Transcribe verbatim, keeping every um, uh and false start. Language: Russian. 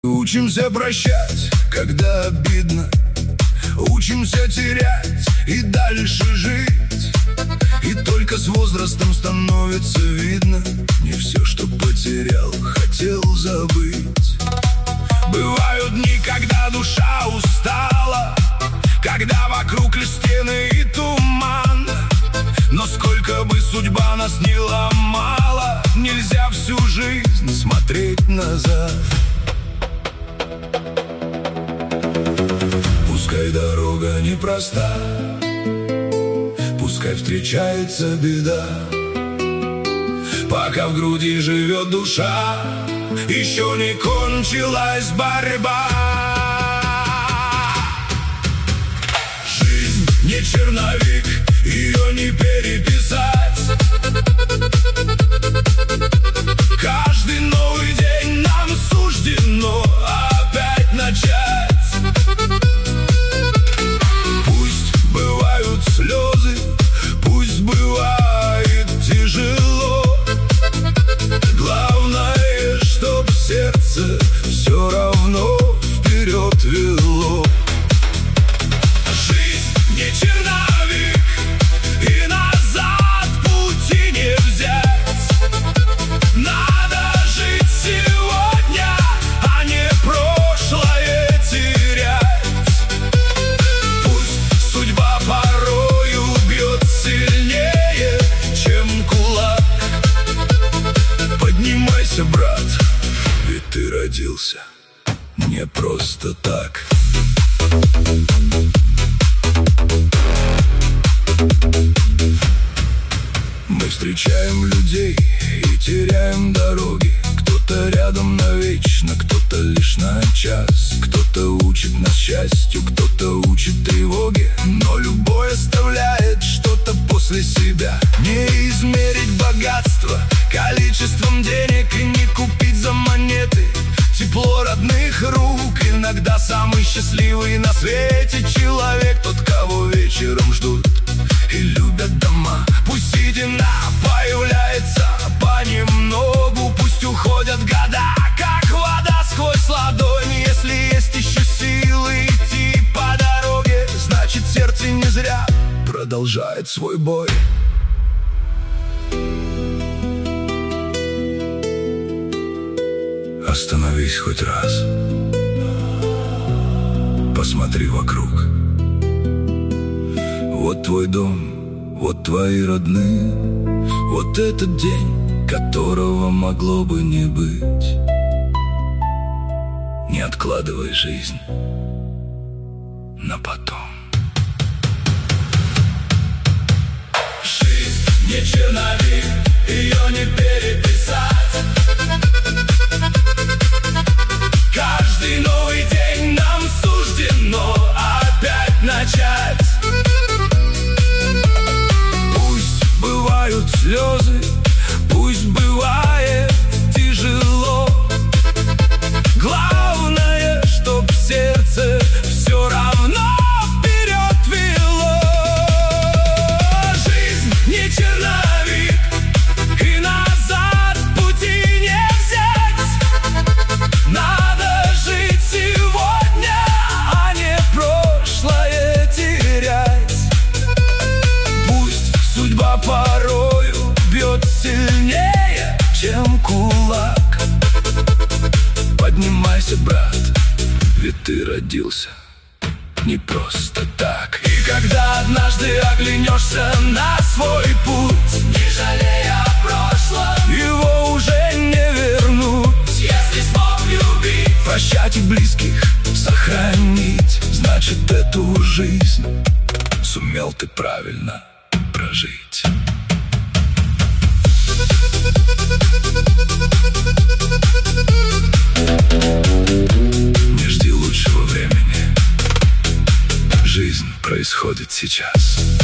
Учимся прощать, когда обидно, учимся терять и дальше жить. И только с возрастом становится видно, не все, что потерял, хотел забыть. Бывают дни, когда душа устала, когда вокруг лишь стены и туман. Но сколько бы судьба нас ни ломала, нельзя всю жизнь смотреть назад. Пускай дорога непроста, пускай встречается беда, пока в груди живет душа, еще не кончилась борьба. Жизнь не черновик, ее не переписать. Каждый новый день нам суждено опять начать. Пусть бывают слезы, пусть бывает тяжело, главное, чтоб сердце все равно вперед вело. Жизнь не черновик, и назад пути не взять. Надо жить сегодня, а не прошлое терять. Пусть судьба порою бьет сильнее, чем кулак. Поднимайся, брат, ведь ты родился не просто так. Мы встречаем людей и теряем дороги. Кто-то рядом навечно, кто-то лишь на час. Кто-то учит нас счастью, кто-то учит тревоге. Но любой оставляет что-то после себя. Не измерить богатство количеством денег и не купить за монеты тепло родных рук. Иногда самый счастливый на свете человек тот, кого вечером ждут и любят дома. Пусть седина появляется понемногу, пусть уходят года, как вода сквозь ладонь. Если есть еще силы идти по дороге, значит сердце не зря продолжает свой бой. Остановись хоть раз, посмотри вокруг. Вот твой дом, вот твои родные, вот этот день, которого могло бы не быть. Не откладывай жизнь на потом. Жизнь не черновик, ее не переписать. Каждый новый день нам суждено опять начать. Пусть бывают слезы, пусть бывает тяжело, главное, чтоб сердце все равно вперед вело. Жизнь не черновик, и назад пути не взять. Надо жить сегодня, а не прошлое терять. Пусть судьба порою бьет сильнее, чем кулак. Поднимайся, брат, ведь ты родился не просто так. И когда однажды оглянешься на свой путь, не жалея о прошлом, его уже не вернуть. Если смог любить, прощать и близких сохранить, значит эту жизнь сумел ты правильно прожить. Не жди лучшего времени, жизнь происходит сейчас.